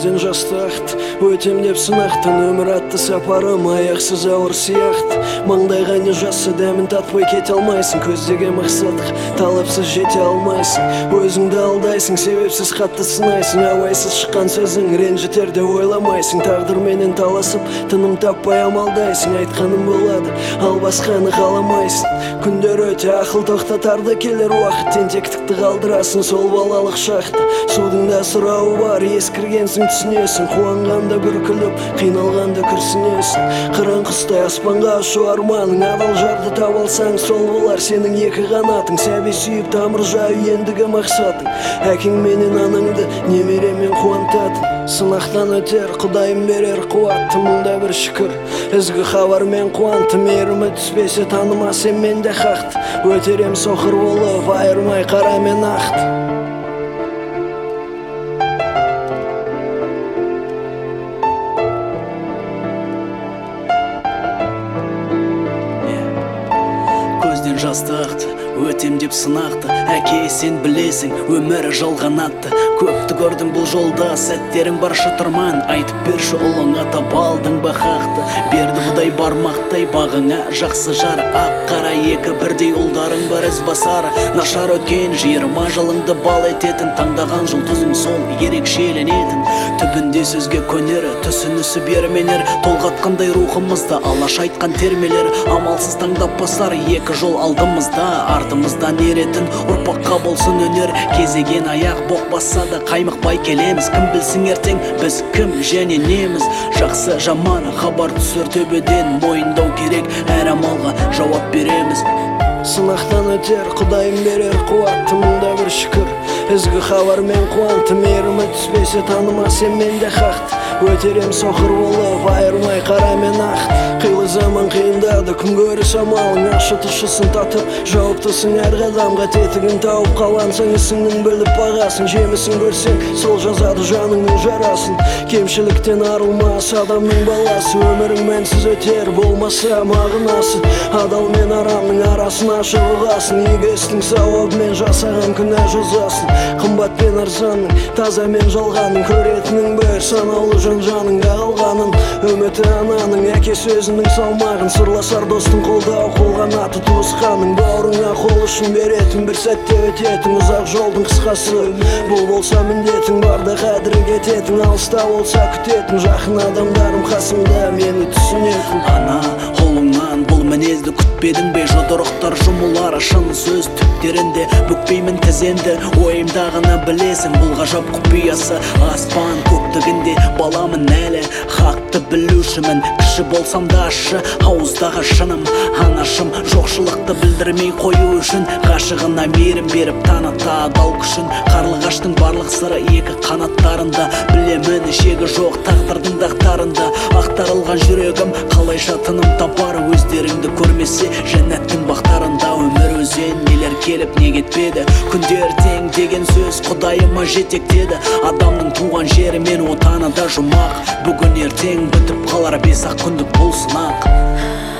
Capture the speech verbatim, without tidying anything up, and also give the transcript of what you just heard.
көзден жасты ақты, өтем деп сынақтан. Өмір атты сапарым аяқсыз ауыр сияқты. Маңдайға не жассы дәмін татпай кете алмайсың. Көздеген мақсатқа талапсыз жете алмайсың. Өзіңді алдайсың, себепсіз қатты сынайсың. Ауайсыз шыққан сөзің ренжітер деп ойламайсың. Тағдырменен таласып тыным таппай амалдайсың. Айтқаным болады, ал басқаны қаламайсың. Күндер өте ақыл тоқтатарда келер уақыт. Тентектікті қалдырасың сол балалық шақты. Судың да сұрауы бар, ескіргенсің түсінесің. Қуанғанда күліп, қиналғанда күрсінесің. Қыран құстай аспанға ұшу арманың. Адал жарды таба алсаң сол болар сенің екі қанатың. Сәби сүйіп тамыр жаю ендігі мақсатың. Әкең менен анаңды немеремен қуантатын. Сынақтан өтер, Құдайым берер қуатты, мұнда бір шүкір. Ізгі хабармен қуанты, мейірімі түспесе танымасем мен де хақты. Өтерем соқыр болып, айырмай қара мен ақты. Көзден жасты ақты, өтем деп сынақты. Әке, сен білесің, өмірі жалған атты. Көпті көрдің бұл жолда, сәттерің бар шытырман. Айтып берші ұлыңа, таба алдың ба хақты. Берді бұдай бармақтай бағыңа, жақсы жар. Ақ қара екі бірдей ұлдарың бар із басары. Нашар өткен жиырма жылыңды бал ететін. Таңдаған жұлдызың сол ерекшеленетін. Түбінде сөзге көнері, түсінісі берменер. Толғатқандай рухымызды алаш айтқан термелер. Амалсыз таңдап басар екі жол алдымызда. Артымыздан еретін ұрпаққа болсын өнер. Кезеген аяқ боқ басса да қаймықпай келеміз. Кім білсін ертең біз кім және неміз. Жақсы жаман хабар түсір төбеден. Мойындау керек, әр амалға жауап береміз. Сынақтан өтер, Құдайым берер қуатты, мұнда бір шүкір. Ізгі хабармен қуанты, мейірімі түспесе танымасем мен де хақты. Өтерем соқыр болып, айырмай қара мен ақты. Қилы заман қиындады, күн көріс амалың. Ашы тұшысын татып, жауаптысың әр қадамға. Тетігін тауып қалансың, ісіңнің біліп бағасын. Жемісін көрсең, сол жазады жаныңның жарасын. Кемшіліктен арылмас адамның баласы. Өмірің мәнсіз өтер, болмаса мағынасы. Адал мен арамның арасын ашып ұғасын. Игі істің сауабымен жасаған күнә жазасын. Қымбат пен арзанның, таза мен жалғаның. Көретінің бір санаулы жан-жаныңда қалғанын. Үміті ананың, әке сөзінің салмағын. Сырласар достың қолдау, қолған аты туысқаның. Бауырыңа қол ұшын беретін, бір сәтте өтетін. Ұзақ жолдың қысқасы, бұл болса міндетің. Барда қадірі кететін, алыста болса күтетін. Жақын адамдарым қасымда мені түсінетін. Ана қолыңнан бұл мінезді күтпедің бе? Жұдырықтар жұмылар шын сөз түптерінде. Бүкпеймін тізенді, ойымдағыны білесің. Бұл ғажап құпиясы аспан көктігінде. Баламын әлі, хақты білушімін. Кіші болсам да ашы, ауыздағы шыным. Анашым жоқшылықты білдірмей қою үшін. Ғашығына мейірім беріп таныта адал күшін. Қарлығаштың барлық сыры екі қанаттарында. Білемін шегі жоқ тағдырдың дақтарында. Ақтарылған жүрегім қалайша тыным табар. Өздеріңді көрмесе жәннаттың бақтарында. Өмір өзен нелер келіп не кетпеді. Күндер тең деген сөз Құдайыма жетектеді. Адамның туған жері мен отаны да жұмақ. Бүгін ертең бітіп қалар бес ақ күндік бұл сынақ.